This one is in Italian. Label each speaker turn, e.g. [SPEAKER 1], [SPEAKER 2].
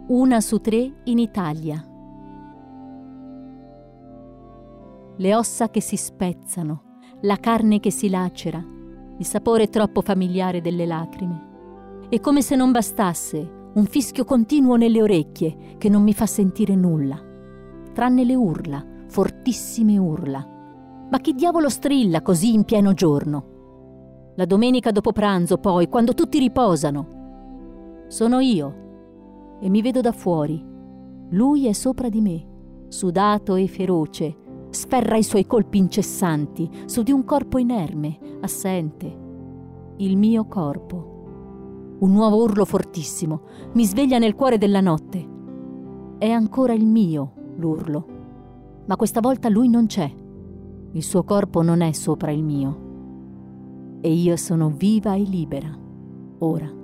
[SPEAKER 1] 1 su 3 in Italia. Le ossa che si spezzano, la carne che si lacera, il sapore troppo familiare delle lacrime. E come se non bastasse, un fischio continuo nelle orecchie che non mi fa sentire nulla, tranne le urla, fortissime urla. Ma chi diavolo strilla così in pieno giorno? La domenica dopo pranzo, poi, quando tutti riposano. Sono io e mi vedo da fuori. Lui è sopra di me, sudato e feroce, sferra i suoi colpi incessanti su di un corpo inerme, assente. Il mio corpo. Un nuovo urlo fortissimo mi sveglia nel cuore della notte. È ancora il mio, l'urlo. Ma questa volta lui non c'è. Il suo corpo non è sopra il mio. E io sono viva e libera, ora.